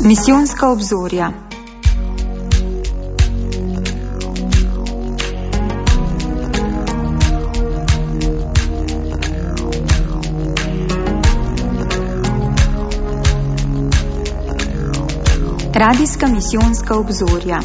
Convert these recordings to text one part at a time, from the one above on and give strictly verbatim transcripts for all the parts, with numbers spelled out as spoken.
Misijonska obzorja. Radijska misijonska obzorja.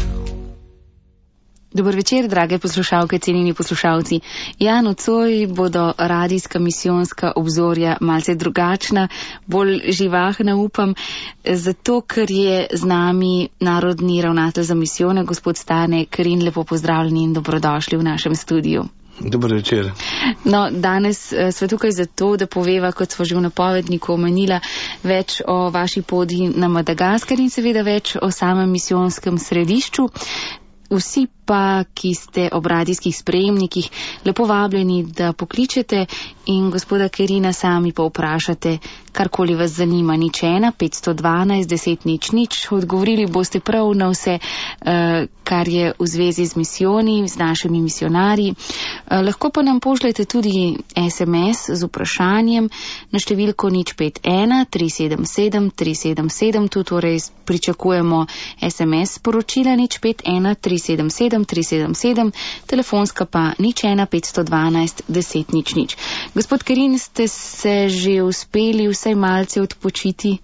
Dober večer, drage poslušalke, cenjeni poslušalci. Ja, nocoj bodo radijska misijonska obzorja malce drugačna, bolj živahna, upam, zato, ker je z nami narodni ravnatelj za misijone, gospod Stane Kerin. Lepo pozdravljeni in dobrodošli v našem studiu. Dober večer. No, danes sva tukaj zato, da poveva, kot sva že v napovedniku omenila, več o vaši poti na Madagaskar in seveda več o samem misijonskem središču. Vsi pa, ki ste ob radijskih sprejemnikih, lepo vabljeni, da pokličete in gospoda Kerina sami pa vprašate, karkoli vas zanima. Nič ena, petsto dvanajst, deset nič nič. Odgovorili boste prav na vse, kar je v zvezi z misijoni, z našimi misionarji. Lahko pa nam pošljete tudi es em es z vprašanjem na številko nič pet ena, tri sedem sedem, tri sedem sedem. Tu torej pričakujemo es em es sporočila nič pet ena, tri sedem sedem, tri sedem sedem, telefonska pa nič ena, petsto dvanajst, deset nič nič. Gospod Kerin, ste se že uspeli vsaj malce odpočiti?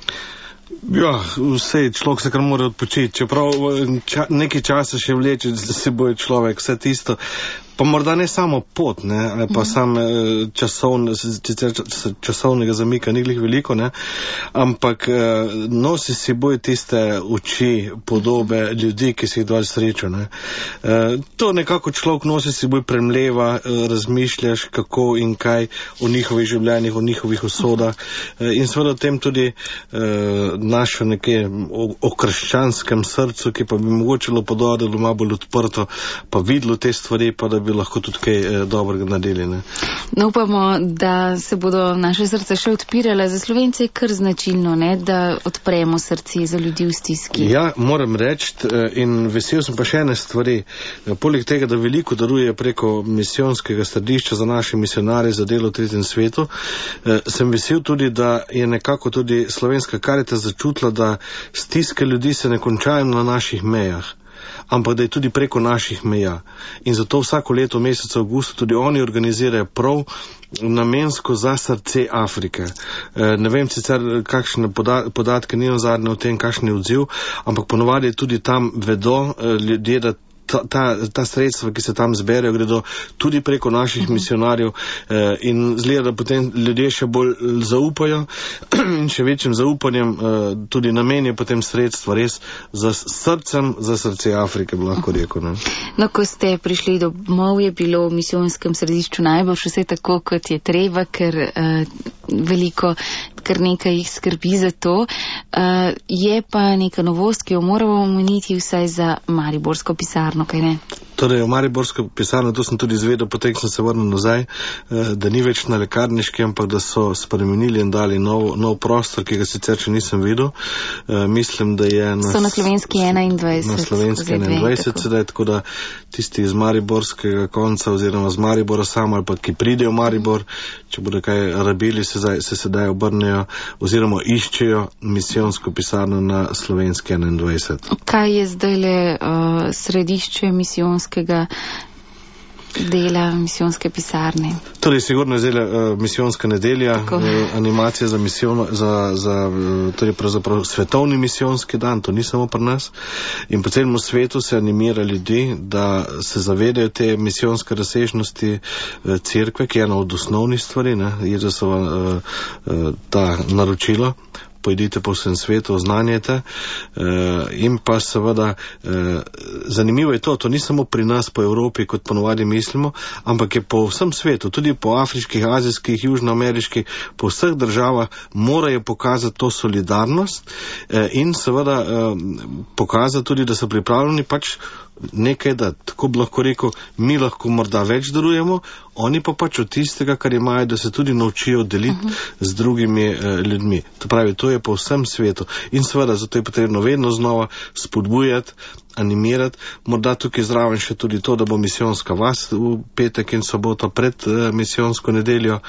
Ja, vse, človek se kar mora odpočiti, čeprav ča, nekaj časa še vleče, da se boje človek, vse tisto. Pa morda ne samo pot, ne, ali pa mm-hmm. sam časovne, časovnega zamika ni glih veliko, ne, ampak nosi si boj tiste oči, podobe ljudi, ki si jih dal srečo, ne. To nekako človek nosi si boj premleva, razmišljaš kako in kaj o njihovih življenjih, o njihovih usodah in seveda o tem tudi našo nekaj o, o krščanskem srcu, ki pa bi mogočilo pododilo malo bolj odprto, pa videlo te stvari, pa da bi lahko tudi kaj eh, dobrega naredili. Ne? No, upamo, da se bodo naše srca še odpirale. Za Slovence je kar značilno, ne, da odpremo srce za ljudi v stiski. Ja, moram reči in vesel sem pa še ene stvari. Poleg tega, da veliko daruje preko misijonskega središča za naše misionarje za delo v tretjem svetu, eh, sem vesel tudi, da je nekako tudi Slovenska Karitas začutila, da stiske ljudi se ne končajo na naših mejah, ampak da je tudi preko naših meja. In zato vsako leto v mesecu avgustu tudi oni organizirajo prav namensko za srce Afrike. E, ne vem sicer, kakšne podatke nimam zadnje o tem, kakšen je odziv, ampak ponovadi tudi tam vedo e, ljudje, da Ta, ta, ta sredstva, ki se tam zberejo, gredo tudi preko naših uh-huh. misionarjev eh, in zgleda, da potem ljudje še bolj zaupajo in še večjim zaupanjem eh, tudi namenijo potem sredstva res za srcem, za srce Afrike, bi lahko rekel. Ne? No, ko ste prišli domov, je bilo v misijonskem središču najbolj vse tako, kot je treba, ker eh, veliko, ker nekaj jih skrbi za to. Eh, je pa neka novost, ki jo moramo omeniti vsaj za mariborsko pisarno. Okay, ne? Torej, v mariborsko pisarno, to sem tudi izvedel, potem sem se vrnil nazaj, da ni več na lekarniški, ampak da so spremenili in dali nov, nov prostor, ki ga sicer še nisem videl. Mislim, da je na, so na Slovenski enaindvajset. Na Slovenski enaindvajset, tako. Sedaj, tako da tisti iz mariborskega konca oziroma z Maribora samo ali pa ki pridejo v Maribor, če bodo kaj rabili, se, zdaj, se sedaj obrnejo oziroma iščejo misijonsko pisarno na Slovenski enaindvajset. Kaj je zdaj le uh, središče misijonskega dela, misijonske pisarne? Torej, sigurno je zdaj uh, misijonska nedelja, uh, animacija za misijon, za, za torej pravzaprav svetovni misijonski dan, to ni samo pri nas. In po celem svetu se animira ljudi, da se zavedajo te misijonske razsežnosti uh, cerkve, ki je ena od osnovnih stvari, ne, Jezusova uh, uh, ta naročilo. Pojdite po vsem svetu, oznanjajte uh, in pa seveda uh, zanimivo je to, to ni samo pri nas po Evropi, kot ponovadi mislimo, ampak je po vsem svetu, tudi po afriških, azijskih, južnoameriških, po vseh državah morajo pokazati to solidarnost uh, in seveda uh, pokazati tudi, da so pripravljeni pač nekaj, da tako bi lahko rekel, mi lahko morda več darujemo, oni pa pač od tistega, kar imajo, da se tudi naučijo deliti uh-huh. z drugimi eh, ljudmi. To pravi, to je po vsem svetu. In seveda, zato je potrebno vedno znova spodbujati, animirati. Morda tukaj zraven še tudi to, da bo misijonska vas v petek in soboto pred eh, misijonsko nedeljo,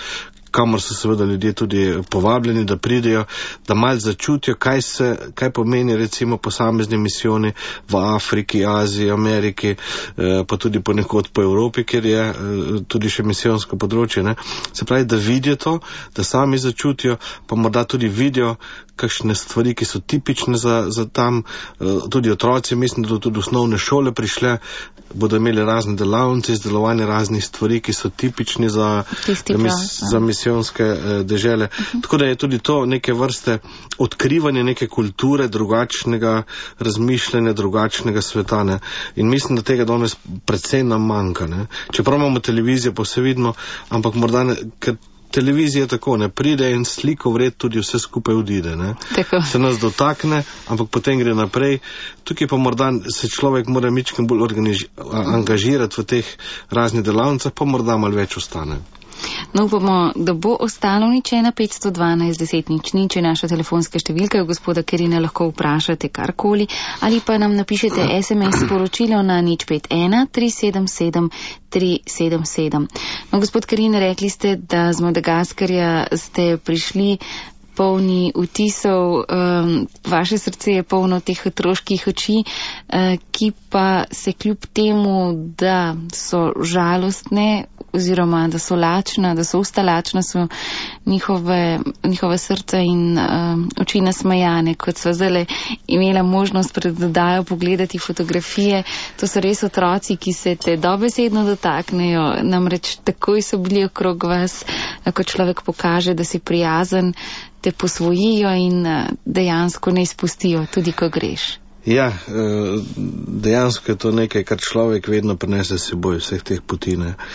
kamor so seveda ljudje tudi povabljeni, da pridejo, da malo začutijo, kaj se, kaj pomeni recimo posamezni misijoni v Afriki, Aziji, Ameriki, pa tudi ponekod po Evropi, kjer je tudi še misijonsko področje, ne. Se pravi, da vidijo to, da sami začutijo, pa morda tudi vidijo kakšne stvari, ki so tipične za, za tam, tudi otroci, mislim, da tudi osnovne šole prišle, bodo imeli razne delavnice, izdelovanje raznih stvari, ki so tipični za, mis, za misijonske dežele. Uh-huh. Tako da je tudi to neke vrste odkrivanje neke kulture, drugačnega razmišljanja, drugačnega sveta. Ne? In mislim, da tega danes predvsej nam manjka. Ne? Čeprav imamo televizijo, pa se vidimo, ampak morda ne, ker televizija tako ne pride in sliko vred tudi vse skupaj odide. Ne? Se nas dotakne, ampak potem gre naprej. Tukaj pa morda se človek mora mičkim bolj organiž- angažirati v teh raznih delavnicah, pa morda malo več ostane. No, upamo, da bo ostalo nič ena petsto dvanajst deset nič nič je naša telefonska številka, gospoda Kerina lahko vprašate karkoli ali pa nam napišete es em es sporočilo na nič pet ena tri sedem sedem tri sedem sedem. No, gospod Kerin, rekli ste, da z Madagaskarja ste prišli polni vtisov, um, vaše srce je polno teh otroških oči, uh, ki pa se kljub temu, da so žalostne oziroma da so lačna, da so usta lačna, so njihove, njihove srca in um, oči nasmejane, kot sva zdaj imela možnost pred oddajo pogledati fotografije. To so res otroci, ki se te dobesedno dotaknejo, namreč takoj so bili okrog vas, ko človek pokaže, da si prijazen, te posvojijo in dejansko ne izpustijo, tudi ko greš. Ja, dejansko je to nekaj, kar človek vedno prinese s seboj, vseh teh poti.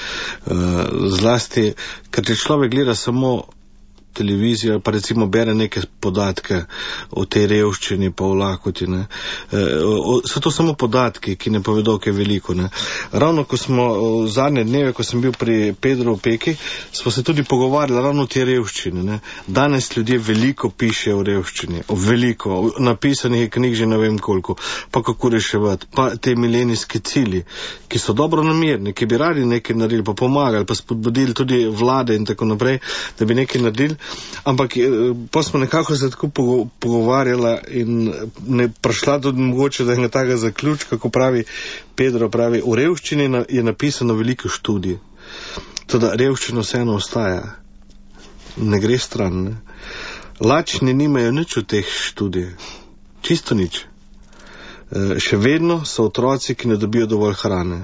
Zlasti, ker če človek gleda samo televizijo, pa recimo bere neke podatke o tej revščini, pa o lakoti, ne. So to samo podatki, ki ne povedo, kaj veliko, ne. Ravno ko smo v zadnje dneve, ko sem bil pri Pedro v Peki, smo se tudi pogovarjali ravno o tej revščini, ne. Danes ljudje veliko pišejo o revščini, o veliko, o napisanih knjig že ne vem koliko, pa kako reševati, pa te milenijski cilji, ki so dobro namerni, ki bi radi nekaj naredili, pa pomagali, pa spodbudili tudi vlade in tako naprej, da bi nekaj naredili. Ampak pa smo nekako se tako pogovarjala in ne prišla tudi mogoče do enega takega zaključka, ko pravi Pedro, pravi, v revščini je napisano veliko študij. Toda revščina vseeno ostaja. Ne gre stran, ne. Lačni nimajo nič od teh študij. Čisto nič. E, še vedno so otroci, ki ne dobijo dovolj hrane.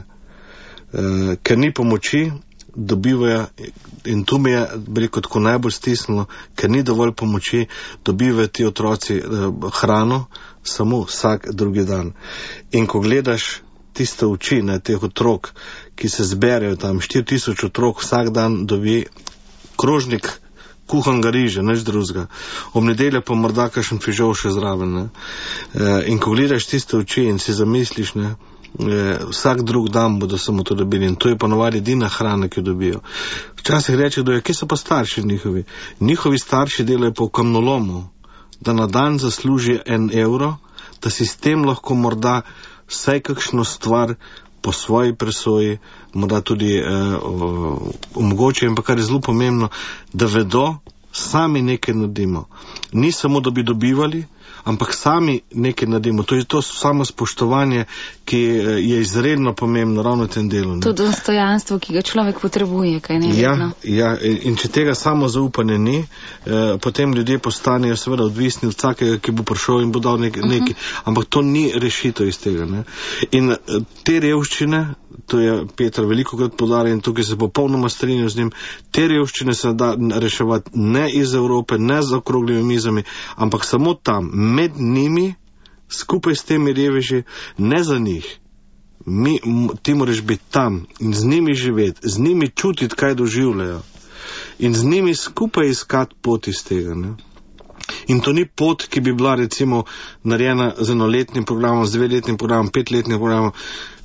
E, ker ni pomoči, dobivajo, in tu mi je, rekel, tako najbolj stisnilo, ker ni dovolj pomoči, dobivajo ti otroci eh, hrano samo vsak drugi dan. In ko gledaš tiste oči, ne, teh otrok, ki se zberejo tam, štiri tisoč otrok vsak dan dobi krožnik kuhanega riža, nič drugega. Ob nedeljo pa morda kakšen fižol še zraven, ne. E, in ko gledaš tiste oči in si zamisliš, ne, vsak drug dan bodo samo to dobili in to je ponovadi edina hrana, ki jo dobijo. Včasih reče, da je, kje so pa starši njihovi? Njihovi starši delajo po kamnolomu, da na dan zasluži en evro, da si s tem lahko morda vsaj kakšno stvar po svoji presoji, morda tudi eh, omogočijo in pa kar je zelo pomembno, da vedo, sami nekaj naredimo. Ni samo, da bi dobivali, ampak sami nekaj naredimo. To je to samo spoštovanje, ki je izredno pomembno ravno v tem delu. Ne? To dostojanstvo, ki ga človek potrebuje, kaj ne vedno. Ja, ja, in če tega samo zaupanje ni, eh, potem ljudje postanejo seveda odvisni od vsakega, ki bo prišel in bo dal nek, uh-huh. nekaj. Ampak to ni rešitev iz tega. Ne? In te revščine, to je Peter veliko krat poudaril in tukaj se popolnoma strinjam z njim, te revščine se da reševati ne iz Evrope, ne z okroglimi mizami, ampak samo tam, med njimi, skupaj s temi reveži, ne za njih. Mi, ti moraš biti tam in z njimi živeti, z njimi čutiti, kaj doživljajo. In z njimi skupaj iskati pot iz tega. Ne? In to ni pot, ki bi bila recimo narejena z enoletnim programom, z dveletnim programom, petletnim programom.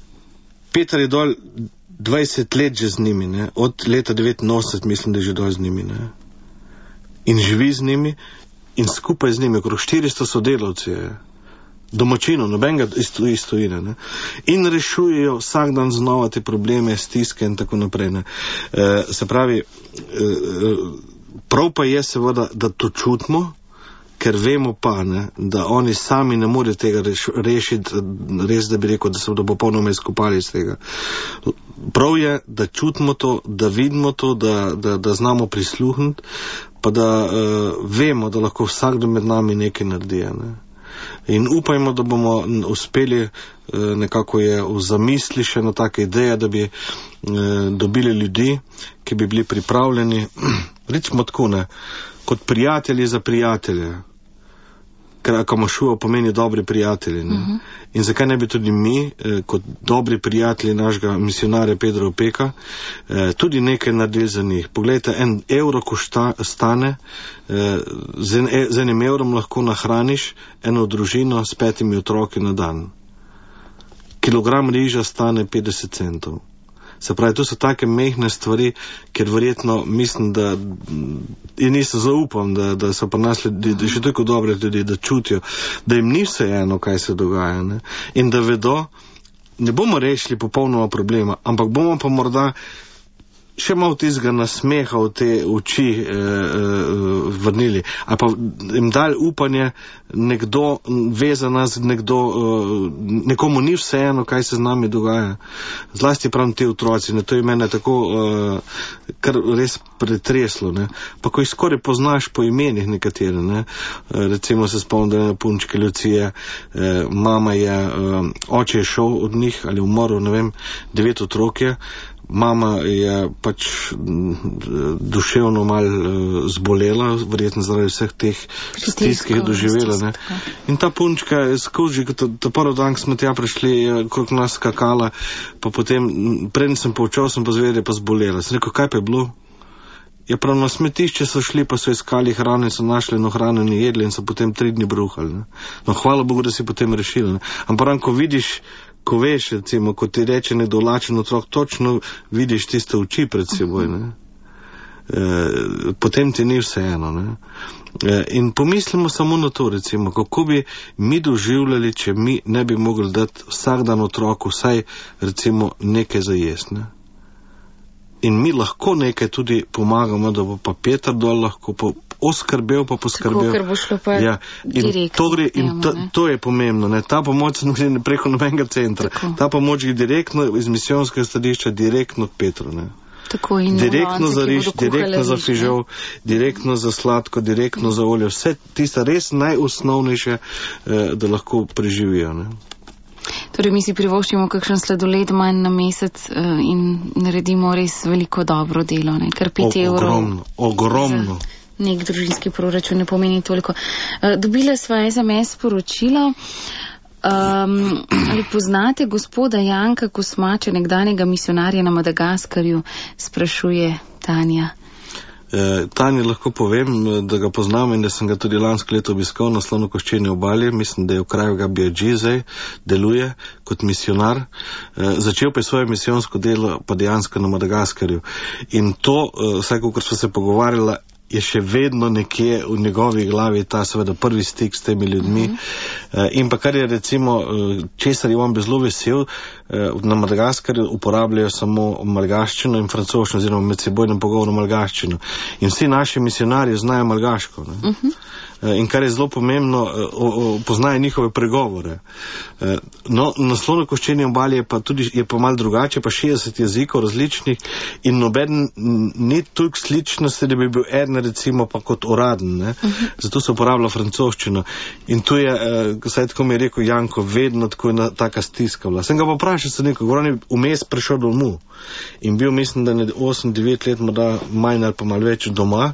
Peter je dol dvajset let že z njimi, ne? Od leta devetinosemdeset mislim, da je že dol z njimi. Ne? In živi z njimi in skupaj z njimi, okrog štiristo sodelavci je, domačinov, nobenega iz tujine, ne, in rešujejo vsak dan znova te probleme, stiske in tako naprej, ne. E, se pravi, e, prav pa je seveda, da to čutimo, ker vemo pa, ne, da oni sami ne morejo tega reš, rešiti, res da bi rekel, da se bodo popolnoma izkopali iz tega. Prav je, da čutimo to, da vidimo to, da, da, da znamo prisluhniti, pa da uh, vemo, da lahko vsakdo med nami nekaj naredi. Ne. In upajmo, da bomo uspeli, uh, nekako je v zamisli še ena taka ideja, da bi uh, dobili ljudi, ki bi bili pripravljeni, recimo tako, ne, kot prijatelji za prijatelje, ker Akamašua pomeni dobri prijatelji. Ne? Uh-huh. In zakaj ne bi tudi mi, eh, kot dobri prijatelji našega misionarja Pedra Opeka, eh, tudi nekaj naredili za njih. Poglejte, en evro, ko šta, stane, eh, z, en, z enim evrom lahko nahraniš eno družino s petimi otroki na dan. Kilogram riža stane petdeset centov. Se pravi, to so take mehne stvari, ker verjetno mislim, da in isto zaupam, da, da so pa nas ljudi, da še toliko dobre ljudi, da čutijo, da jim ni vse eno, kaj se dogaja, ne? In da vedo, ne bomo rešili popolnoma problema, ampak bomo pa morda še malo tistega nasmeha v te oči eh, eh, vrnili. Ali pa jim dali upanje, nekdo ve za nas, nekdo, eh, nekomu ni vseeno, kaj se z nami dogaja. Zlasti pravim te otroci, ne, to je mene tako eh, kar res pretreslo. Ne. Pa ko jih skoraj poznaš po imenih nekatere, ne. Eh, recimo se spomnim, da je punčke Lucije, eh, mama je, eh, oče je šel od njih ali umrl, ne vem, devet otrok je. Mama je pač duševno mal uh, zbolela, verjetno zaradi vseh teh stisk, ki je doživela. Ne? In ta punčka je skozi, ta, ta prvi dan, ko smo tja prišli, koliko nas skakala, pa potem, predn sem poučal, sem pa zvedel, pa zbolela. Sem rekel, kaj pa je bilo? Ja, prav na smetišče so šli, pa so iskali hrane, so našli eno hrano in jedli in so potem tri dni bruhali. Ne? No, hvala Bogu, da si potem rešili. Ne? Ampak, ko vidiš, ko veš, recimo, ko ti reče nekdo lačen otrok, točno vidiš tiste oči pred seboj, ne? E, potem ti ni vseeno, ne? E, in pomislimo samo na to, recimo, kako bi mi doživljali, če mi ne bi mogli dati vsak dan otroku vsaj, recimo, nekaj za jesti, ne? In mi lahko nekaj tudi pomagamo, da bo pa Peter dol lahko po oskrbel, pa poskrbel. Tako, ker bo šlo pa ja. direktno. To, gre, in to, to je pomembno. Ne? Ta pomoč ne gre preko nobenega centra. Tako. Ta pomoč gre direktno iz misijonskega stadišča, direktno k Petru. Ne? Tako, in direktno za riž, direktno za riž, fižol, direktno za sladko, direktno za olje. Vse tiste res najosnovnejše, eh, da lahko preživijo. Ne? Torej, mi si privoščimo kakšen sladoled manj na mesec uh, in naredimo res veliko dobro delo, ne? Kar pet evrov. Ogromno, ogromno. Nek družinski proračun ne pomeni toliko. Uh, dobila sva es em es sporočilo. Um, ali poznate gospoda Janka Kosmača, nekdanjega misionarja na Madagaskarju, sprašuje Tanja. Eh, Tanja lahko povem, da ga poznam in da sem ga tudi lansko leto obiskal na Slonokoščeni obali, mislim, da je v kraju Gabiadžizej, deluje kot misionar. Eh, začel pa je svoje misijonsko delo pa dejansko na Madagaskarju. In to, eh, vsaj kakor smo se pogovarjala, je še vedno nekje v njegovi glavi ta seveda prvi stik s temi ljudmi. Mm-hmm. In pa kar je recimo, česar je on bi zelo vesel, na Madagaskarju uporabljajo samo malgaščino in francoščino, oziroma med sebojnem pogovoru malgaščino. In vsi naši misionarji znajo malgaško. Ne? Mm-hmm. In kar je zelo pomembno, poznajo njihove pregovore. No, na Slonokoščeni obali je pa tudi, je pa malo drugače, pa šestdeset jezikov različnih in noben ni toliko sličnosti, da bi bil eden recimo pa kot uraden, ne? Uh-huh. Zato se uporablja francoščino. In tu je, eh, saj tako mi je rekel Janko, vedno tako je taka stiska bila. Sem ga pa vprašal, se neko, on je vmes prišel domov in bil, mislim, da ne osem devet let, morda manj ali pa malo več doma.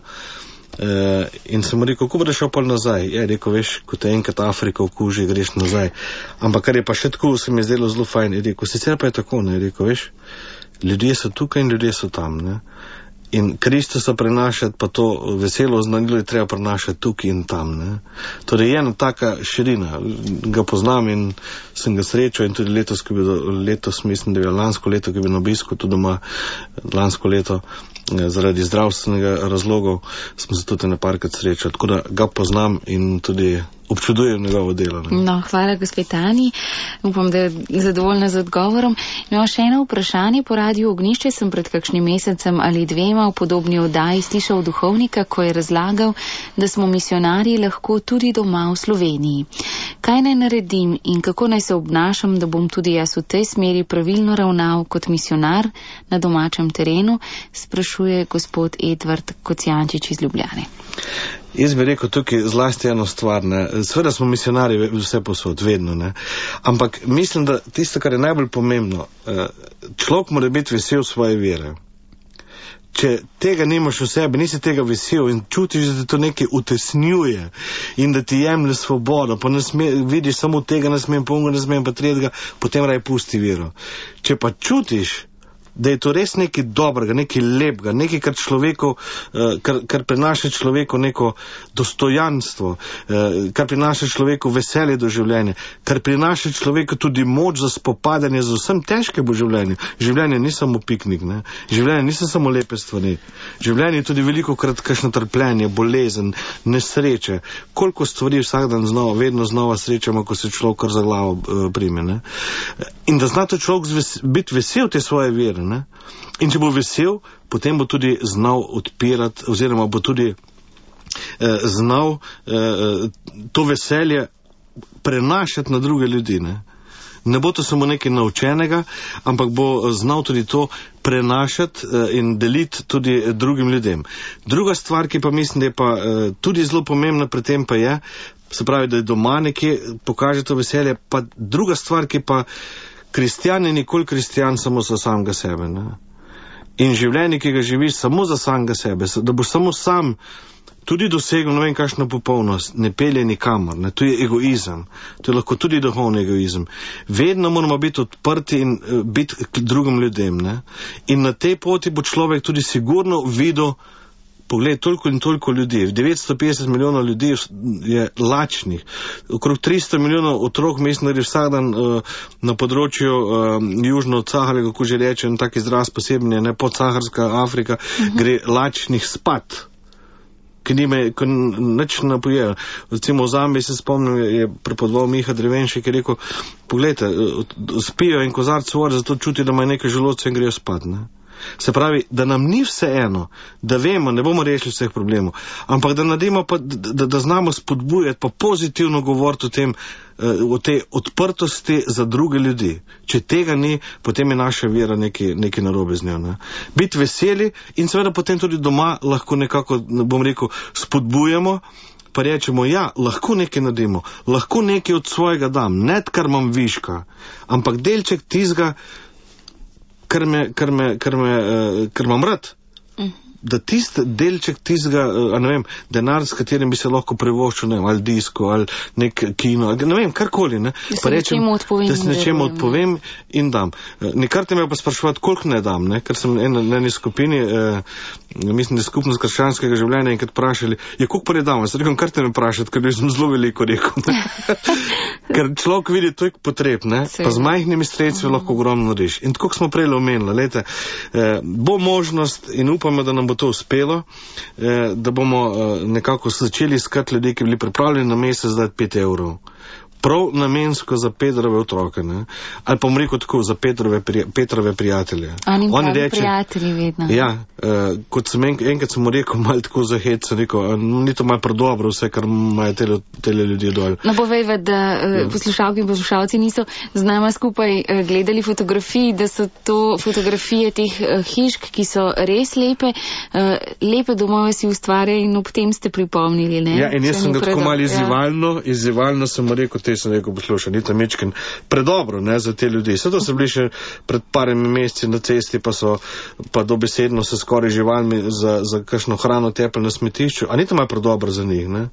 Uh, in sem mu rekel, kako boš šel pa nazaj? Je rekel, veš, ko te enkrat Afrika okuži, greš nazaj. Ampak kar je pa še tako, se mi je zdelo zelo fajn. Je rekel, sicer pa je tako, ne? Je rekel, veš, ljudje so tukaj in ljudje so tam, ne? In Kristusa prenašati, pa to veselo znanilo je treba prenašati tukaj in tam, ne? Torej je ena taka širina, ga poznam in sem ga srečal in tudi letos, ko je bil, letos mislim, da je lansko leto, ko je bil na obisku, tudi doma lansko leto, zaradi zdravstvenega razlogov smo se tudi nekajkrat srečali, tako da ga poznam in tudi občudujem njegovo delo. Ne. No, hvala gospe Tani. Upam, da je zadovoljna z odgovorom. No, še eno vprašanje. Po Radiu Ognjišče sem pred kakšnim mesecem ali dvema v podobni oddaji slišal duhovnika, ko je razlagal, da smo misionarji lahko tudi doma v Sloveniji. Kaj naj naredim in kako naj se obnašam, da bom tudi jaz v tej smeri pravilno ravnal kot misionar na domačem terenu, sprašuje gospod Edvard Kocijančič iz Ljubljane. Jaz bi rekel tukaj zlasti eno stvar, ne. Seveda smo misionarji vse posod, vedno, ne. Ampak mislim, da tisto, kar je najbolj pomembno, človek mora biti vesel svoje vere. Če tega nimaš v sebi, nisi tega vesel in čutiš, da te to nekaj utesnjuje in da ti jemlje svobodo, pa ne sme, vidiš samo tega, ne smem, pa ne smem, pa tretjega, potem raj pusti vero. Če pa čutiš, da je to res nekaj dobrega, nekaj lepega, nekaj, kar človeku, kar, kar prinaša človeku neko dostojanstvo, kar prinaša človeku veselje do življenja, kar prinaša človeku tudi moč za spopadanje z vsem težkim v življenju. Življenje ni samo piknik, ne? Življenje niso samo lepe stvari. Življenje je tudi veliko krat kakšno trpljenje, bolezen, nesreče. Koliko stvari vsak dan znova, vedno znova srečamo, ko se človek kar za glavo uh, prime, ne? In da zna to človek ves, biti vesel te svoje vere, ne? In če bo vesel, potem bo tudi znal odpirati, oziroma bo tudi eh, znal eh, to veselje prenašati na druge ljudi, ne? Ne bo to samo nekaj naučenega, ampak bo znal tudi to prenašati eh, in deliti tudi drugim ljudem. Druga stvar, ki pa mislim, da je pa eh, tudi zelo pomembna pri tem, pa je, se pravi, da je doma nekje pokaže to veselje, pa druga stvar, ki pa kristjan je nikoli kristjan samo za samega sebe, ne? In življenje, ki ga živiš samo za samega sebe, da boš samo sam tudi dosegel, ne vem, kakšno popolnost, ne pelje nikamor, ne? To je egoizem, to je lahko tudi duhovni egoizem. Vedno moramo biti odprti in uh, biti k drugim ljudem, ne? In na tej poti bo človek tudi sigurno videl, pogled, toliko in toliko ljudi, devetsto petdeset milijonov ljudi je lačnih, okrog tristo milijonov otrok, mislim, da je vsak dan uh, na področju uh, južno od Sahare, kako že reče, en tak izraz posebni, ne, podsaharska Afrika, uh-huh. Gre lačnih spat, ki nime, ki nič ne pojejo. Recimo v Zambiji se spomnim, je prepodoval Miha Drevenšek, ki je rekel, pogledajte, spijo in kozarc vode, zato čuti, da ima nekaj želodca in grejo spat, ne. Se pravi, da nam ni vse eno, da vemo, ne bomo rešili vseh problemov, ampak da nadimo pa, da, da znamo spodbujati, pa pozitivno govoriti o tem, o tej odprtosti za druge ljudi. Če tega ni, potem je naša vera nekaj, nekaj narobe z njo, ne. Biti veseli in seveda potem tudi doma lahko nekako, bom rekel, spodbujamo, pa rečemo, ja, lahko nekaj naredimo, lahko nekaj od svojega dam, ne kar imam viška, ampak delček tizga, kar me, kar me, kar me, uh, kar imam rad, uh. Da tist delček tizga, uh, ne vem, denar, s katerim bi se lahko privoščil, ne vem, ali disko, ali nek kino, ali ne vem, karkoli, ne. Da se nečemu odpovem. Da se nečemu odpovem in dam. Uh, nekar te me pa spraševati, koliko ne dam, ne, ker sem en, na eni skupini, uh, mislim, da je skupnost krščanskega življenja in kad vprašali, je koliko pa ne dam, jaz rekom, kar te me vprašati, ker bi sem zelo veliko rekel, ne. Ker človek vidi toliko potreb, ne, pa z majhnimi sredstvi uh-huh. lahko ogromno narediš. In tako smo prej omenili, lejte, eh, bo možnost in upamo, da nam bo to uspelo, eh, da bomo eh, nekako začeli iskati ljudi, ki bi bili pripravljeni na mesec dati pet evrov. Prav namensko za Petrove otroke, ne? Ali pa bom rekel tako, za Petrove, prija, Petrove prijatelje. Oni pravi reče, prijatelji vedno. Ja, uh, kot sem en, enkrat sem mu rekel, malo tako za hec, sem rekel, ni to malo predobro vse, kar imajo tele, tele ljudje dol. No, povejva, da uh, ja. poslušalki in poslušalci niso z nama skupaj uh, gledali fotografij, da so to fotografije teh uh, hišk, ki so res lepe, uh, lepe domove si ustvarjajo in ob tem ste pripomnili, ne? Ja, in jaz sem ga tako malo izzivalno, ja. izzivalno sem mu rekel, sem rekel, poslušaj, ni ta mečken predobro, ne, za te ljudi. Sve to so bili še pred parimi meseci na cesti, pa so pa dobesedno se skoraj živalmi za, za kakšno hrano tepli na smetišču, a ni to malo predobro za njih, ne?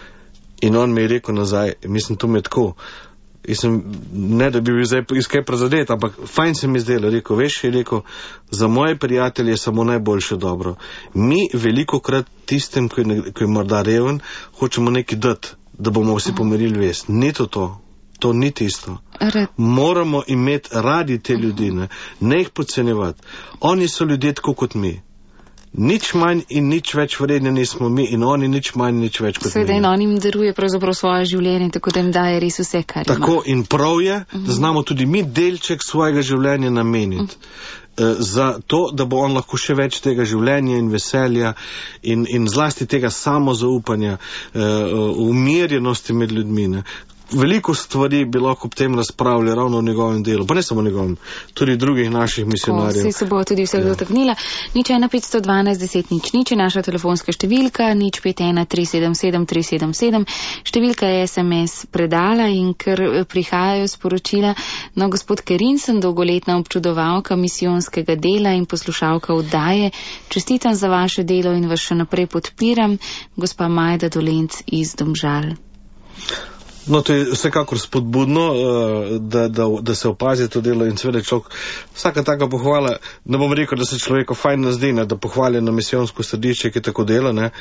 In on mi je rekel nazaj, mislim, to mi je tako, sem, ne da bi bil zdaj iskaj prezadet, ampak fajn se mi zdelo, rekel, veš, je rekel, za moje prijatelje je samo najboljše dobro. Mi veliko krat tistem, ki je morda reven, hočemo nekaj dati, da bomo vsi pomerili vest. Ni to to. To ni tisto. Moramo imeti radi te ljudi, ne, ne jih podcenjevati. Oni so ljudje tako kot mi. Nič manj in nič več vredni nismo mi in oni nič manj in nič več kot mi. Seveda in on jim daruje pravzaprav svoje življenje, tako da jim daje res vse, kar ima. Tako in prav je, da znamo tudi mi delček svojega življenja nameniti. Za to, da bo on lahko še več tega življenja in veselja in, in zlasti tega samozaupanja, umirjenosti med ljudmi. Ne. Veliko stvari bi lahko ob tem razpravljali ravno o njegovem delu, pa ne samo o njegovem, tudi drugih naših misionarjev. Vsi se bo tudi vseh ja. dotaknila. Nič ena petsto dvanajst deset nič nič je naša telefonska številka, nič pet ena tri sedem sedem tri sedem sedem, številka je es em es predala in ker prihajajo sporočila. No, gospod Kerinsen, dolgoletna občudovalka misijonskega dela in poslušalka oddaje, čestitam za vaše delo in vas še naprej podpiram, gospa Majda Dolenc iz Domžal. No, to je vsekakor spodbudno, da, da, da se opazi to delo in seveda človek, vsaka taka pohvala, ne bom rekel, da se človeku fajn nazdi, ne, da pohvali na misijonsko središče, ki tako dela, ne,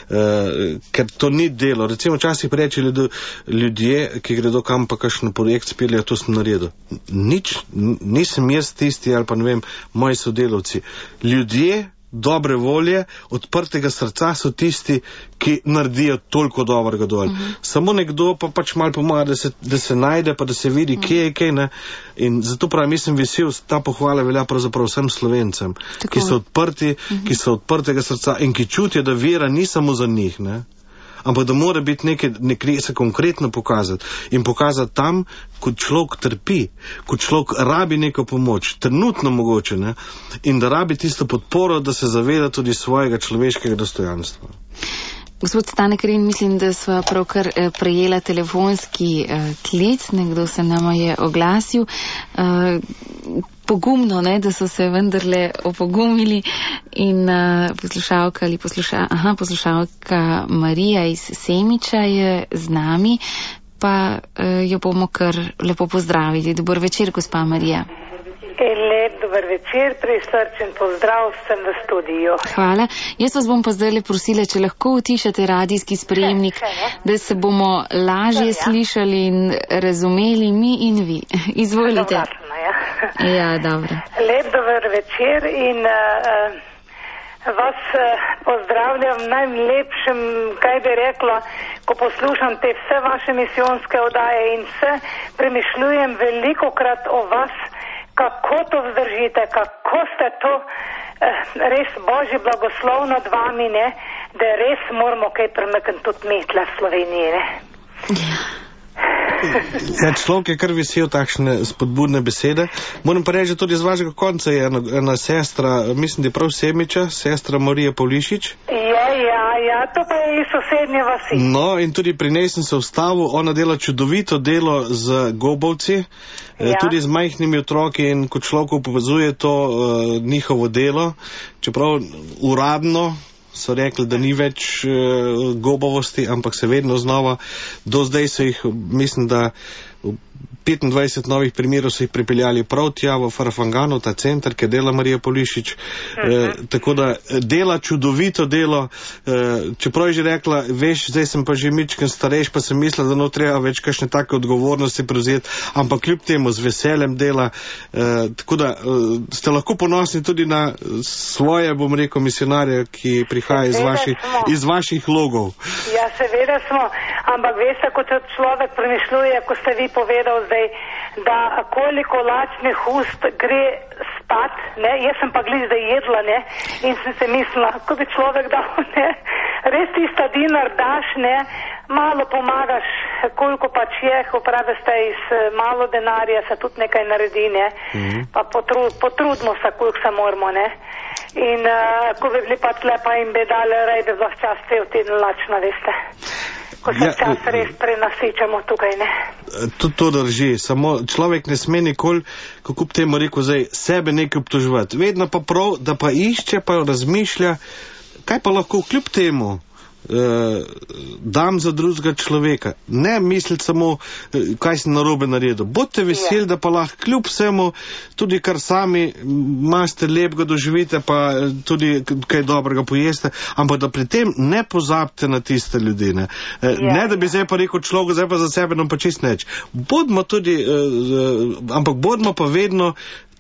ker to ni delo. Recimo, včasih preči ljudje, ki gredo kam pa kakšen projekt speljajo, to sem naredil. Nič, nisem jaz tisti ali pa ne vem, moji sodelavci. Ljudje dobre volje, odprtega srca so tisti, ki naredijo toliko dobrega dol. Uh-huh. Samo nekdo pa pač malo pomaga, da se, da se najde, pa da se vidi, uh-huh. kje je kaj, ne. In zato pravi, mislim, vesel, ta pohvala velja pravzaprav vsem Slovencem, tako. Ki so odprti, uh-huh. ki so odprtega srca in ki čutijo, da vera ni samo za njih, ne. Ampak da mora biti nekaj, nekaj se konkretno pokazati in pokazati tam, ko človek trpi, ko človek rabi neko pomoč, trenutno mogoče, ne, in da rabi tisto podporo, da se zaveda tudi svojega človeškega dostojanstva. Gospod Stane Kerin, mislim, da sva pravkar eh, prejela telefonski eh, klic, nekdo se nama je oglasil. Eh, pogumno, ne, da so se vendarle opogumili in uh, poslušalka ali posluša, aha, poslušalka Marija iz Semiča je z nami, pa uh, jo bomo kar lepo pozdravili. Dober večer, gospa Marija. Lep dober večer, prisrčen pozdrav vsem v studiu. Hvala. Jaz vas bom pa zdaj le prosila, če lahko utišate radijski sprejemnik, da se bomo lažje ja. slišali in razumeli mi in vi. Izvolite. Glasno, ja. Ja, dobro. Lep dober večer in uh, vas uh, pozdravljam v najlepšem, kaj bi rekla, ko poslušam te vse vaše misijonske oddaje in vse premišljujem velikokrat o vas, kako to vzdržite, kako ste to eh, res Božji blagoslov nad vami, ne, da res moramo kaj premakniti tudi mi tle v Sloveniji, ne. Ja, človek je kar vesel takšne spodbudne besede. Moram pa reči, tudi z vašega konca je ena, ena sestra, mislim, da je prav Semiča, sestra Marija Pavlišič. Ja, ja, ja, to pa je iz sosednje vasi. No, in tudi pri njej sem se ustavil, ona dela čudovito delo z gobovci, ja. tudi z majhnimi otroki in ko človek povezuje to uh, njihovo delo, čeprav uradno so rekli, da ni več e, gobovosti, ampak se vedno znova, do zdaj so jih, mislim, da petindvajset novih primerov so jih pripeljali prav tja v Farfanganu, ta center, ki dela Marija Pavlišič. Uh-huh. E, tako da dela čudovito delo, e, čeprav je že rekla, veš, zdaj sem pa že mičken starejš, pa sem mislila, da no treba več kakšne take odgovornosti prevzeti, ampak kljub temu z veseljem dela. E, tako da e, ste lahko ponosni tudi na svoje, bom rekel, misionarje, ki prihajajo iz vaših, iz vaših logov. Ja, seveda smo, ampak veste, kot človek premišljuje, ko ste vi povedal zdaj, da koliko lačnih ust gre spat, ne, jaz sem pa gliz da jedla, ne, in sem se mislila, ko bi človek dal, ne, res tista dinar daš, ne, malo pomagaš, koliko pač je, ko pravi ste iz malo denarja, se tudi nekaj naredi, ne, mm-hmm. pa potrud, potrudimo se, koliko se moramo, ne, in uh, ko bi bili pač lepa in bi dali rej, bi bila včas cel teden lačna, veste. Ko se ja, čas res prenasičamo tukaj, ne. To, to drži, samo človek ne sme nikoli, kako bi temu rekel zdaj, sebe nekaj obtoževati. Vedno pa prav, da pa išče, pa razmišlja, kaj pa lahko kljub temu Uh, dam za drugega človeka. Ne misliti samo, uh, kaj sem narobe naredil. Bodite veseli, yeah. da pa lahko kljub vsemu, tudi kar sami imate lepega doživite, pa tudi kaj dobrega pojeste, ampak da pri tem ne pozabite na tiste ljudi. Ne, uh, yeah. ne da bi zdaj pa rekel človek, zdaj pa za sebe nam pa čist neč. Bodimo tudi, uh, uh, ampak bodimo pa vedno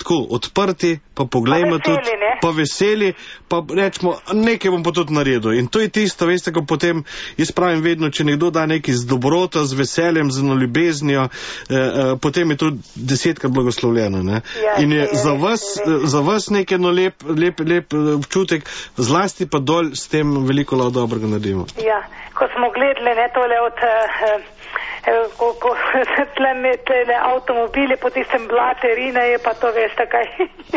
tako odprti, pa poglejmo Pa veseli, tudi, ne? pa veseli, pa rečemo, nekaj bom pa tudi naredil. In to je tisto, veste, ko potem, jaz pravim vedno, če nekdo da nekaj z dobrota, z veseljem, z ljubeznijo, eh, eh, potem je to desetkrat blagoslovljeno, ne? Ja, In je je, za vas, je. za vas nekaj no lep, lep, lep občutek, zlasti pa dol s tem veliko lao dobrega naredimo. Ja, ko smo gledali, ne, tole od, uh, ko, ko tle, tle avtomobili po tistem blate Rina je pa to, veste kaj,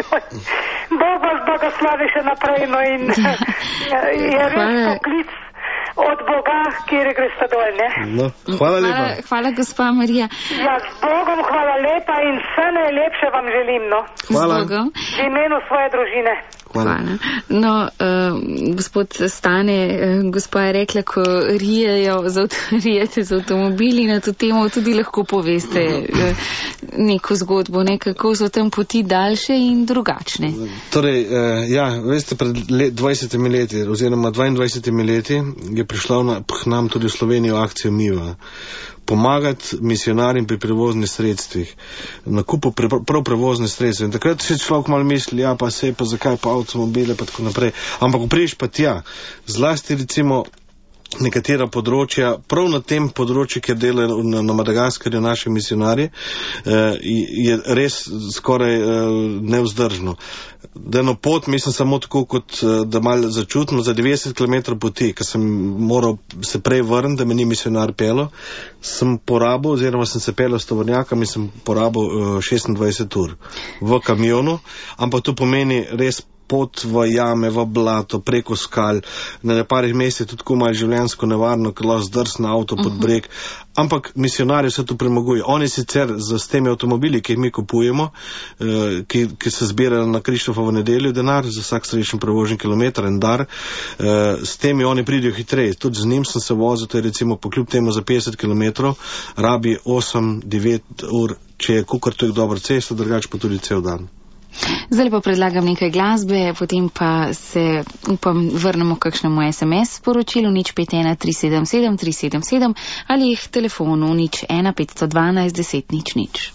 Bog vas blagoslovi še naprej, no in je res poklic od Boga, kjer greste dol, ne? No, hvala lepa. Hvala, hvala gospa Marija. Ja, z Bogom hvala lepa in vse najlepše vam želim, no. Hvala. Z Bogom. V imenu svoje družine. Hvala. Hvala. No, uh, gospod Stane, uh, gospa je rekla, ko rijejo, z rijete z avtomobili, na to temo tudi lahko poveste uh, neko zgodbo, ne, kako so tam poti daljše in drugačne. Torej, uh, ja, veste, pred let, dvajsetimi leti, oziroma dvaindvajsetimi leti je prišla na, k nam tudi v Slovenijo akcija Miva. Pomagati misionarjem pri prevoznih sredstvih, nakupu pre, prav prevoznih sredstv. In takrat si človek malo misli, ja, pa se, pa zakaj pa avtomobile, pa tako naprej. Ampak priješ pa tja, zlasti recimo nekatera področja, prav na tem področju, kjer delajo na, na Madagaskarju naši misionarji, eh, je res skoraj eh, nevzdržno. Da eno pot, mislim samo tako, kot da malo začutimo, za devetdeset kilometrov poti, ker sem moral se prej vrniti, da me ni misionar pelo, sem porabil, oziroma sem se pelil s tovornjakom in sem porabil uh, šestindvajset ur v kamionu, ampak to pomeni res pot v jame, v blato, preko skal, na neparih mest je tudi tako malo življenjsko nevarno, ker lahko zdrsne avto pod breg, ampak misionarji se to premaguje. Oni sicer z, s temi avtomobili, ki jih mi kupujemo, eh, ki, ki se zbirajo na Krištofovo nedeljo denar, za vsak srečen prevožen kilometer en dar, eh, s temi oni pridejo hitreje. Tudi z njim sem se vozil, to je recimo pokljub temu za petdeset kilometrov, rabi osem devet ur, če je kukar to je dobro cesto, drugače pa tudi cel dan. Zdaj pa predlagam nekaj glasbe, potem pa se, upam, vrnemo k kakšnemu es em es sporočilu nič pet ena tri sedem sedem tri sedem sedem ali jih telefonu nič ena petsto dvanajst deset nič nič.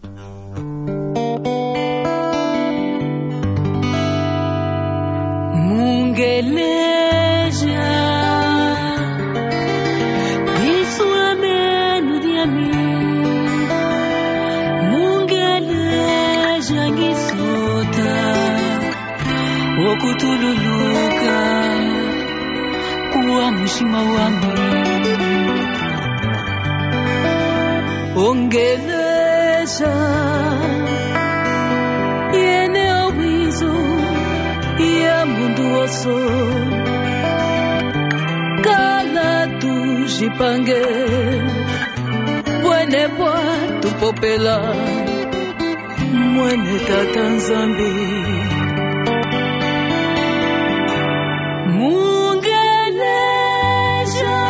Mungeleja Bisuamenu diami Mungeleja Gisota Wakutululuka Kwa mushima wangu Ongeleja Yene awizo Ya mundu oso Kala tu jipange Bwene bwa tupopela Mwene tata nzambi Mungeleja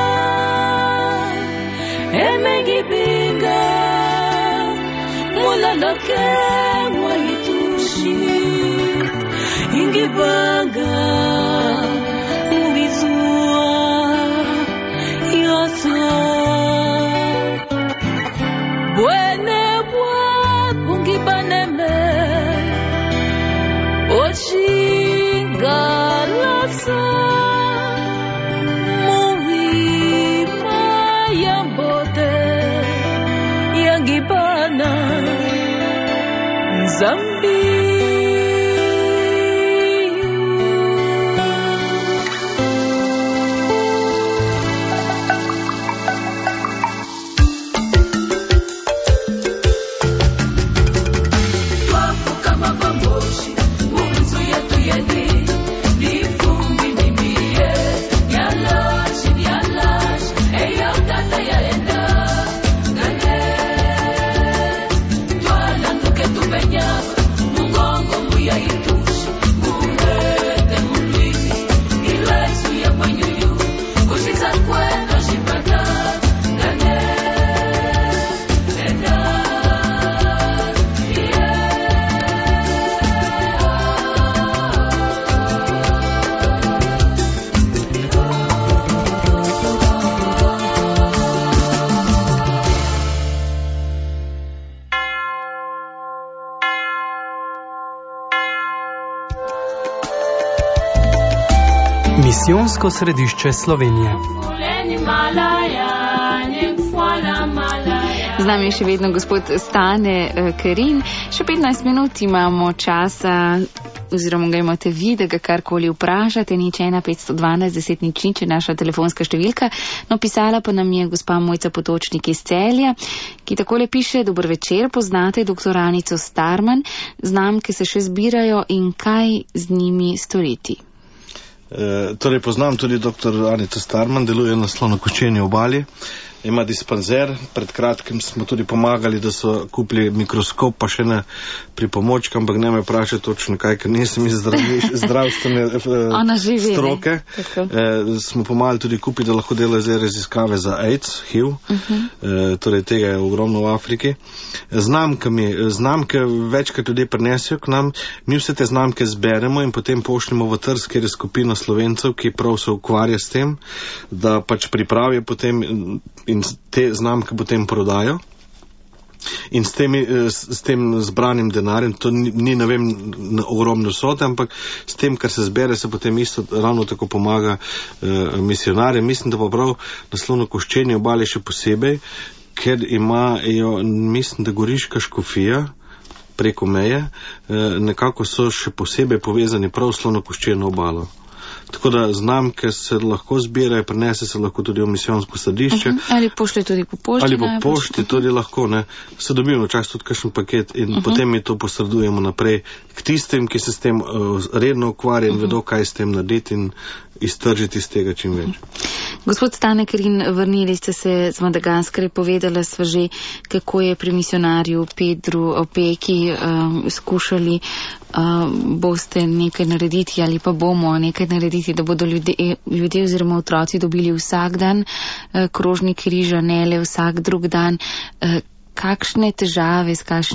Emegibinga Mulalake Waitushi Ingibanga Uizua Yosa Bwene bwa Ungibaneme Oshinga Lasa Muwima Yambote Yangibana Zambi Misijonsko središče Slovenije. Z nami je še vedno gospod Stane Kerin. Še petnajst minut imamo časa, oziroma ga imate vi, da ga karkoli vprašate. Nič ena petsto dvanajst deset nič nič je naša telefonska številka. No, pisala pa nam je gospa Mojca Potočnik iz Celja, ki takole piše: Dober večer, poznate doktor Anico Starman, znamke se še zbirajo in kaj z njimi storiti? E, torej poznam tudi doktor Anico Starman, deluje na Slonokoščeni obali. Ima dispanzer, pred kratkim smo tudi pomagali, da so kupili mikroskop, pa še ne pri pomočki, ampak ne me vprašati točno kaj, ker nisem iz zdravstvene stroke. E, smo pomagali tudi kupiti, da lahko delajo zdaj raziskave za AIDS, H I V, uh-huh. e, torej tega je ogromno v Afriki. Znamkami, znamke večkrat ljudje prinesijo k nam, mi vse te znamke zberemo in potem pošljemo v Trst, kjer je skupina Slovencev, ki prav se ukvarja s tem, da pač pripravijo potem in te znamke potem prodajo. In s, temi, s tem zbranim denarjem, to ni, ni ne vem, ogromne vsote, ampak s tem, kar se zbere, se potem isto ravno tako pomaga eh, misionarjem. Mislim, da pa prav na Slonokoščeni obali še posebej, ker imajo, mislim, da Goriška škofija preko meje, eh, nekako so še posebej povezani prav s Slonokoščeno obalo. Tako da znamke se lahko zbirajo, prenese se lahko tudi v misijonsko središče. Uh-huh. Ali pošlje tudi po pošti. Ali po pošti tudi lahko, ne. Se dobimo včasih tudi kakšen paket in uh-huh. potem mi to posredujemo naprej k tistim, ki se s tem uh, redno ukvarjajo in uh-huh. vedo, kaj s tem narediti in iztržiti iz tega čim več. Gospod Stane Kerin, vrnili ste se z Madagaskarja, povedala sva že, kako je pri misionarju Pedru Opeki um, skušali um, boste nekaj narediti ali pa bomo nekaj narediti, da bodo ljudje, ljudje oziroma otroci dobili vsak dan uh, krožnik riža, ne le vsak drug dan. Uh, Kakšne težave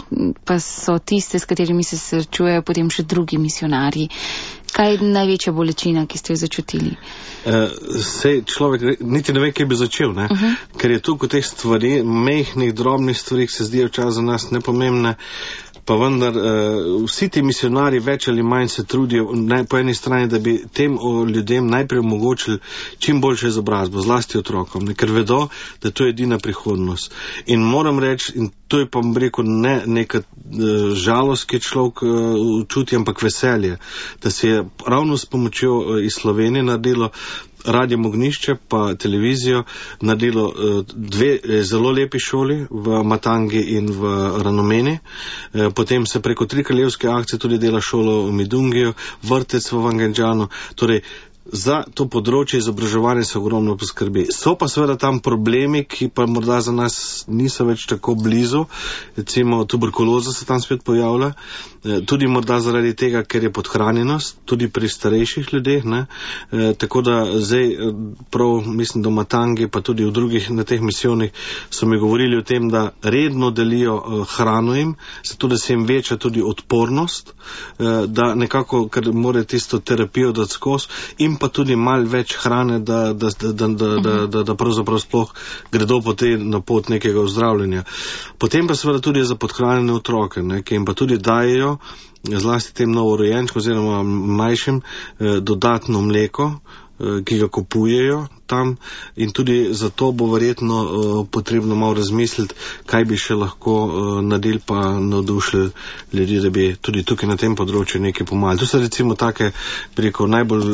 pa so tiste, s katerimi se srečujejo potem še drugi misionarji? Kaj je največja bolečina, ki ste jo začutili? Uh, sej človek niti ne ve, kje bi začel, ne? Uh-huh. Ker je tukaj teh stvari, mehnih, drobnih stvari, ki se zdijo včasih za nas nepomembne, pa vendar uh, vsi ti misionari več ali manj se trudijo naj, po eni strani, da bi tem ljudem najprej omogočili čim boljše izobrazbo, zlasti otrokom, ne, ker vedo, da to je edina prihodnost. In moram reči, in to je pa bom rekel ne neka uh, žalost, ki človek uh, čuti, ampak veselje, da se je ravno s pomočjo uh, iz Slovenije naredilo Radio Mognišče pa televizijo, naredilo uh, dve eh, zelo lepi šoli v Matangi in v Ranomeni. Eh, potem se preko tri kraljevske akcije tudi dela šolo v Midungiju, vrtec v Vangendžanu. Torej, za to področje izobraževanja se ogromno poskrbi. So pa seveda tam problemi, ki pa morda za nas niso več tako blizu. Recimo tuberkuloza se tam spet pojavlja. E, tudi morda zaradi tega, ker je podhranjenost, tudi pri starejših ljudeh. Ne? E, tako da zdaj prav, mislim, da v Matangi, pa tudi v drugih na teh misijonih so mi govorili o tem, da redno delijo uh, hrano jim, zato da se jim veča tudi odpornost, uh, da nekako, ker more tisto terapijo dati skozi, in pa tudi malo več hrane, da, da, da, da, da, da, da, da pravzaprav sploh gredo potem na pot nekega ozdravljenja. Potem pa seveda tudi za podhranjene otroke, ne, ki jim pa tudi dajejo, zlasti tem novorojenčkom oziroma mlajšim, eh, dodatno mleko, eh, ki ga kupujejo tam, in tudi zato bo verjetno uh, potrebno malo razmisliti, kaj bi še lahko uh, naredili pa navdušili ljudi, da bi tudi tukaj na tem področju nekaj pomagali. To so recimo take, preko najbolj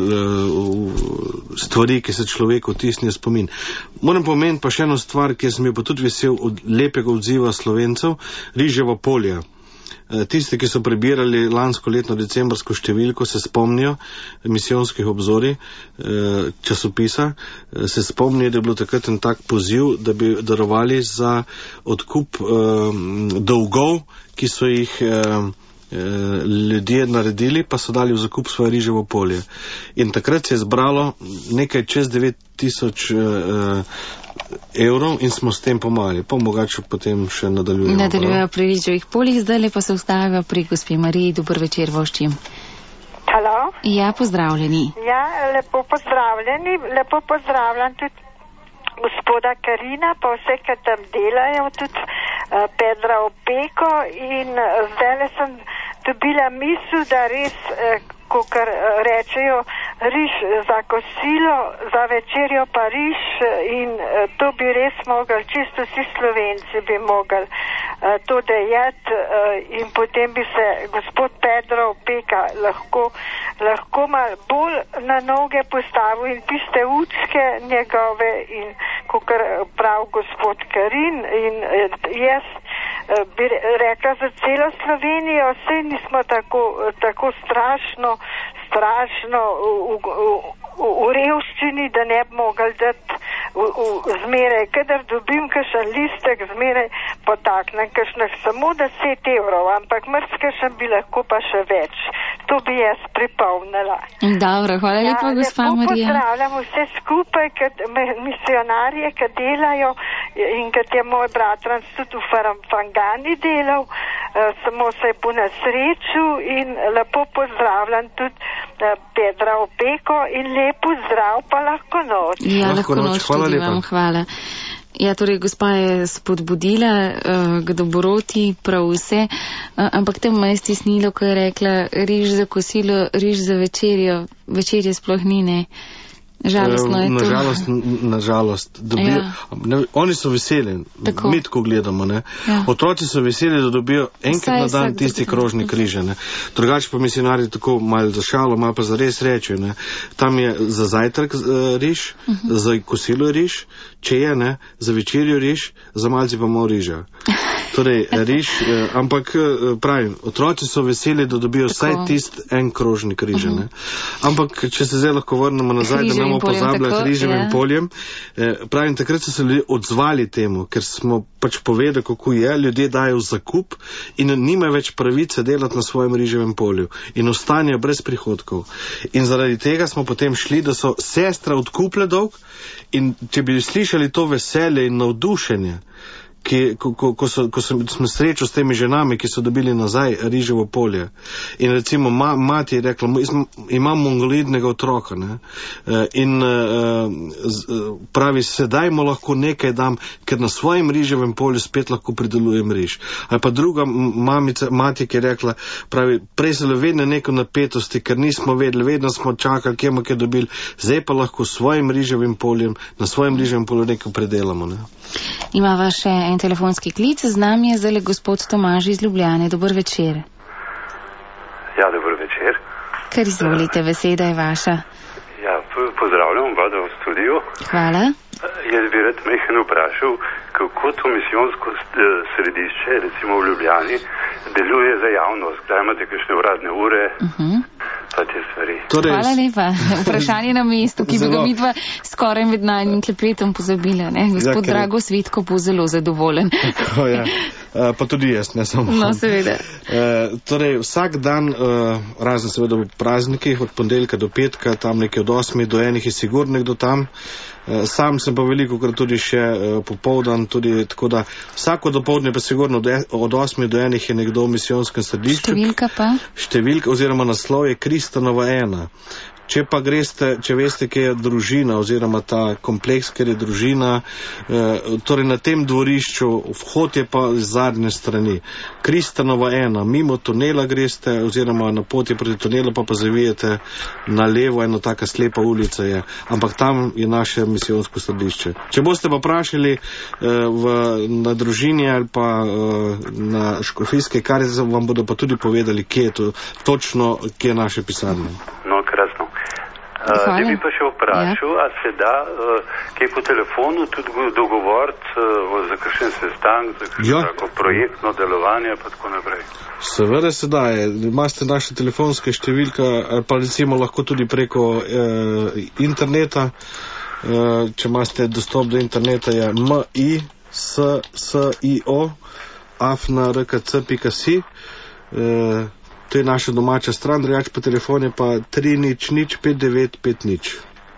uh, stvari, ki se človeku vtisnejo spomin. Moram pomeniti pa še eno stvar, ki sem jo pa tudi vesel od lepega odziva Slovencev, riževa polja. Tisti, ki so prebirali lansko letno decembrsko številko, se spomnijo misijonskih obzorij časopisa, se spomnijo, da je bilo takrat en tak poziv, da bi darovali za odkup dolgov, ki so jih ljudje naredili, pa so dali v zakup svoje riževo polje. In takrat se je zbralo nekaj čez devet tisoč evrov in smo s tem pomagali. Pa mogoče potem še nadaljujemo. Nadaljujejo pri riževih poljih, zdaj pa se ustavijo pri gospe Mariji. Dober večer, voščim. Halo? Ja, pozdravljeni. Ja, lepo pozdravljeni. Lepo pozdravljam tudi gospoda Kerina, pa vse, ki tam delajo, tudi uh, Pedra Opeko, in uh, zdaj sem dobila misel, da res, uh, ko kar uh, rečejo, riž za kosilo, za večerjo pa riž in to bi res mogli, čisto vsi Slovenci bi mogli to dejati in potem bi se gospod Pedro Opeka lahko, lahko mal bolj na noge postavil in tiste učke njegove in kakor prav gospod Karin in jaz bi rekla za celo Slovenijo, vse nismo tako, tako strašno, strašno v, v, v, v revščini, da ne bi mogli dati v, v, zmeraj, kadar dobim kakšen listek, zmeraj potaknem kakšnih samo deset evrov, ampak mrzkešen bi lahko pa še več. To bi jaz pripomnila. Dobro, hvala lepa, ja, gospa Marija. Lepo pozdravljam vse skupaj, kad, misionarje, ki delajo in kad je moj bratranc tudi v Farfangani delal, uh, samo se je po nasreču in lepo pozdravljam tudi uh, Pedra Opeko in lepo zdrav pa lahko noč. Ja, lahko noč, hvala tudi lepa. Vam hvala. Ja, torej, gospa je spodbudila uh, k dobroti prav vse, uh, ampak tam me je stisnilo, ko je rekla riž za kosilo, riž za večerjo, večerje sploh ni, ne. Žalostno je to. Nažalost, nažalost. Dobijo, ja. ne, oni so veseli, tako. Mi tako gledamo, ne. Ja. Otroci so veseli, da dobijo enkrat na dan tisti krožni križe, ne. Drugače pa misionarji tako malo za šalo, malo pa za res reče, ne. Tam je za zajtrk uh, riž, uh -huh. za kosilo riž, če je, ne, za večerjo riž, za malce pa malo riža. Torej, riž, eh, ampak pravim, otroci so veseli, da dobijo vsaj tist en krožni križ, uh -huh. ne. Ampak, če se zdaj lahko vrnemo nazaj, da ne bomo pozabljati rižem in poljem, eh, pravim, takrat so se ljudje odzvali temu, ker smo pač povedali, kako je, ljudje dajo v zakup in nimajo več pravice delati na svojem riževem polju in ostanejo brez prihodkov. In zaradi tega smo potem šli, da so sestra odkuple dolg in če bi slišali to veselje in navdušenje, Ki, ko, ko, ko, so, ko sem srečal s temi ženami, ki so dobili nazaj riževo polje. In recimo ma, mati je rekla, imam mongoloidnega otroka, ne? In pravi, sedaj mu lahko nekaj dam, ker na svojem riževem polju spet lahko pridelujem riž. Ali pa druga mamica, mati, ki je rekla, pravi, prej so vedno neko napetosti, ker nismo vedeli, vedno smo čakali, kje bomo kaj dobili, zdaj pa lahko s svojim riževim poljem, na svojem riževem polju nekaj predelamo, ne? Imava še en telefonski klic, z nami je zdaj gospod Tomaž iz Ljubljane. Dober večer. Ja, dober večer. Kar izvolite, beseda je vaša. Ja, pozdravljam oba v studiu. Hvala. Jaz bi rad mehen vprašal, kako to misijonsko središče, recimo v Ljubljani, deluje za javnost. Kdaj imate kakšne uradne ure? Uh-huh. Pa te stvari. Torej, hvala lepa. Vprašanje na mestu, ki bi ga midva skoraj med najnim klepetom pozabila. Ne? Gospod ja, Drago Svetko bo zelo zadovoljen. Oh, ja. uh, pa tudi jaz, ne samo. No, seveda. Uh, torej, vsak dan, uh, razen seveda v praznikih, od ponedeljka do petka, tam nekje od osmih do enih je sigurno nekdo tam. Uh, sam sem pa veliko krat tudi še uh, popoldan, tudi tako da vsako dopoldne pa sigurno od, od osmih do enih je nekdo v misijonskem središču. Številka pa? Številka oziroma naslov je Kristanova ena. Če pa greste, če veste, kje je družina oziroma ta kompleks, kjer je družina, eh, torej na tem dvorišču, vhod je pa z zadnje strani. Kristanova ena, mimo tunela greste oziroma na poti proti tunelu pa pa zavijete na levo, ena taka slepa ulica je. Ampak tam je naše misijonsko središče. Če boste pa vprašali eh, v, na družini ali pa eh, na škofijske karice, vam bodo pa tudi povedali, kje je to, točno, kje je naše pisarne. No, krasno. Zdaj bi pa še vprašal, ja. A se da uh, kaj po telefonu tudi dogovoriti uh, za kakšen sestanek, za kakšno ja. tako projektno delovanje pa tako naprej? Seveda se da je. Imate naše telefonske številke, pa recimo lahko tudi preko uh, interneta. Uh, če imate dostop do interneta je m i s s i o afna r k c pika si. Uh, To je naša domača stran, drugač pa telefon je pa tri nič nič pet devet pet nič.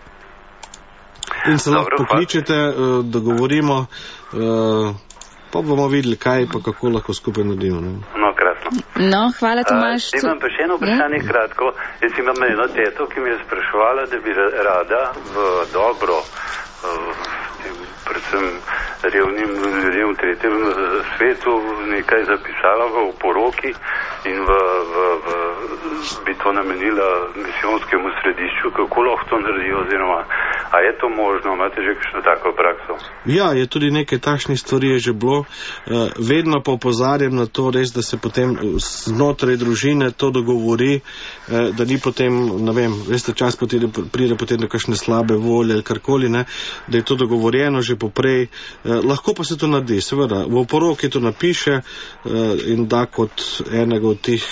In se lahko pokličete, uh, dogovorimo, uh, pa bomo videli, kaj pa kako lahko skupaj naredimo. Ne? No, krasno. No, hvala, Tomaž. Uh, imam pa še eno vprašanje ja? kratko. Jaz imam eno teto, ki mi je spraševala, da bi rada v dobro, uh, predvsem revnim ljudem v tretjem svetu nekaj zapisala v oporoki in v, v, v bi to namenila misijonskemu središču, kako lahko to naredijo oziroma, a je to možno, imate že kakšno tako prakso? Ja, je tudi nekaj takšnih stvari je že bilo. Vedno pa opozarjam na to res, da se potem znotraj družine to dogovori, da ni potem, ne vem, veste, čas pride, pride potem do kakšne slabe volje ali karkoli, ne, da je to dogovorjeno že poprej. Lahko pa se to naredi, seveda. V oporoki to napiše in da kot enega od tih,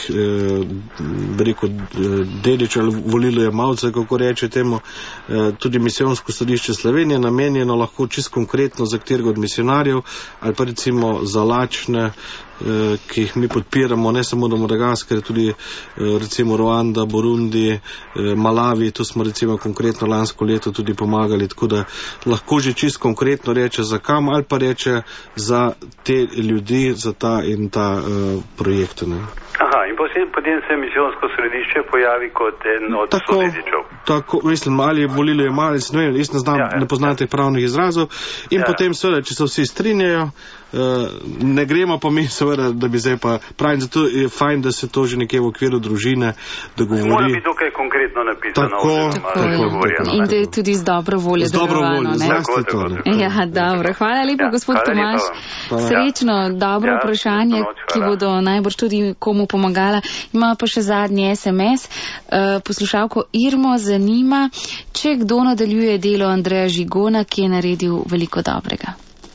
bi rekel, dedičev ali volilojemalcev, kako reče temu, tudi misijonsko središče Slovenije namenjeno lahko čisto konkretno za katerega od misionarjev ali pa recimo za lačne, ki jih mi podpiramo, ne samo do Madagaskar, tudi recimo Ruanda, Burundi, Malavi, tu smo recimo konkretno lansko leto tudi pomagali, tako da lahko že čisto konkretno reče za kam ali pa reče za te ljudi, za ta in ta uh, projekt. Ne. Aha, in potem, potem se misijonsko središče pojavi kot en od tako, sosedičev. Tako, mislim, ali je volilo je malec, ne vem, jaz ne znam, ja, ja, ne poznam teh pravnih izrazov in ja, potem seveda, če se vsi strinjajo, Uh, ne gremo pa mi seveda, da bi zdaj pa pravim, zato je fajn, da se to že nekje v okviru družine dogovori. Mora biti dokaj konkretno napisano. Tako, tako, tako. In da je tudi z dobro voljo delovano. Z dobro voljo, Ja, dobro. Hvala lepa, ja, gospod Tomaž. Srečno, dobro ja, vprašanje, noč, ki bodo najbrž tudi komu pomagala. Ima pa še zadnji es em es. Uh, poslušalko Irmo zanima, če kdo nadaljuje delo Andreja Žigona, ki je naredil veliko dobrega.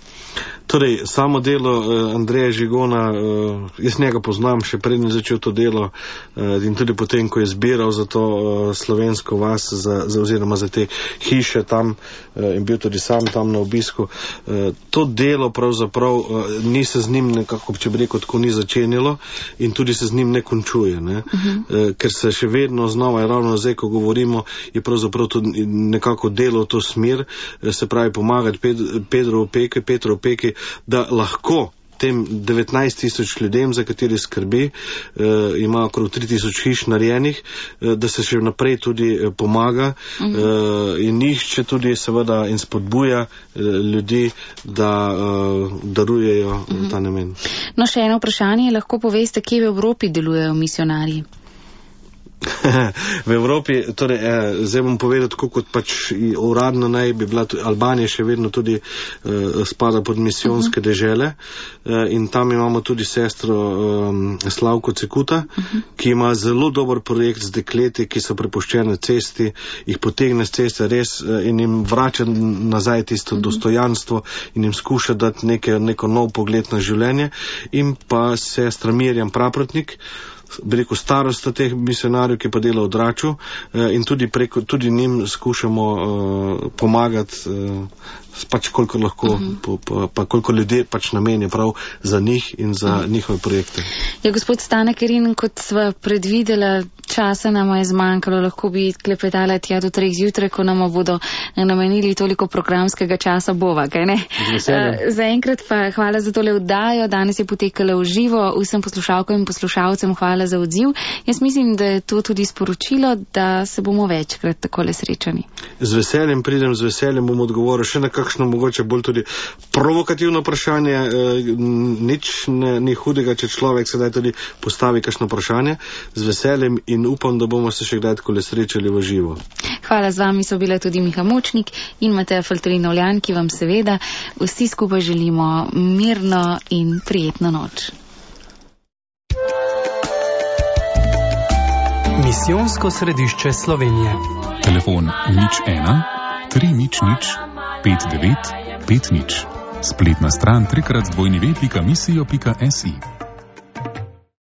Torej, samo delo uh, Andreja Žigona, uh, jaz njega poznam, še prednji začel to delo uh, in tudi potem, ko je zbiral za to uh, slovensko vas, za, za, oziroma za te hiše tam uh, in bil tudi sam tam na obisku. Uh, to delo pravzaprav uh, ni se z njim nekako, če bi rekel, tako ni začenjalo in tudi se z njim ne končuje, ne? Uh-huh. uh, ker se še vedno znova, in ravno zdaj, ko govorimo, je pravzaprav to nekako delo v to smer, uh, se pravi pomagati Ped, Pedro Opeke, Petro Opeke, da lahko tem devetnajst tisoč ljudem, za kateri skrbi, eh, ima okrog tri tisoč hiš narejenih, eh, da se še naprej tudi eh, pomaga mm-hmm. eh, in išče tudi seveda in spodbuja eh, ljudi, da eh, darujejo mm-hmm. ta namen. No, še eno vprašanje, lahko poveste, kje v Evropi delujejo misionarji? V Evropi, torej, eh, zdaj bom povedal, tako kot pač uradno naj bi bila, Albanija še vedno tudi eh, spada pod misijonske uh-huh. dežele eh, in tam imamo tudi sestro eh, Slavko Cekuta, uh-huh. ki ima zelo dober projekt z dekleti, ki so prepuščene cesti, jih potegne z ceste res eh, in jim vrača nazaj tisto uh-huh. dostojanstvo in jim skuša dati neke, neko nov pogled na življenje. In pa sestra Mirjam Praprotnik, bi rekel, starosta teh misionarjev, ki pa dela v Draču eh, in tudi, preko, tudi njim skušamo eh, pomagati eh, pač koliko lahko, uh-huh. pa, pa, pa koliko ljudje pač namenijo prav za njih in za uh-huh. njihove projekte. Ja, gospod Stane Kerin, kot sva predvidela, časa nam je zmanjkalo, lahko bi klepetala tja do treh zjutraj, ko nam bodo namenili toliko programskega časa bova, kaj ne? Uh, zaenkrat pa hvala za tole oddajo, danes je potekala v živo, vsem poslušalkam in poslušalcem hvala za odziv. Jaz mislim, da je to tudi sporočilo, da se bomo večkrat takole srečani. Z veseljem pridem, z veseljem bom odgovoril še na kakšno mogoče bolj tudi provokativno vprašanje, e, nič ne, ni hudega, če človek sedaj tudi postavi kakšno vprašanje, z veseljem in upam, da bomo se še kdaj takole srečali v živo. Hvala, z vami so bile tudi Miha Močnik in Mateja Faltrin-Ovljan, ki vam seveda vsi skupaj želimo mirno in prijetno noč. Misijonsko središče Slovenije. Telefon nič ena, tri nič nič, pet devet pet nič. Spletna stran trikrat dvojni ve pika misijo pika si.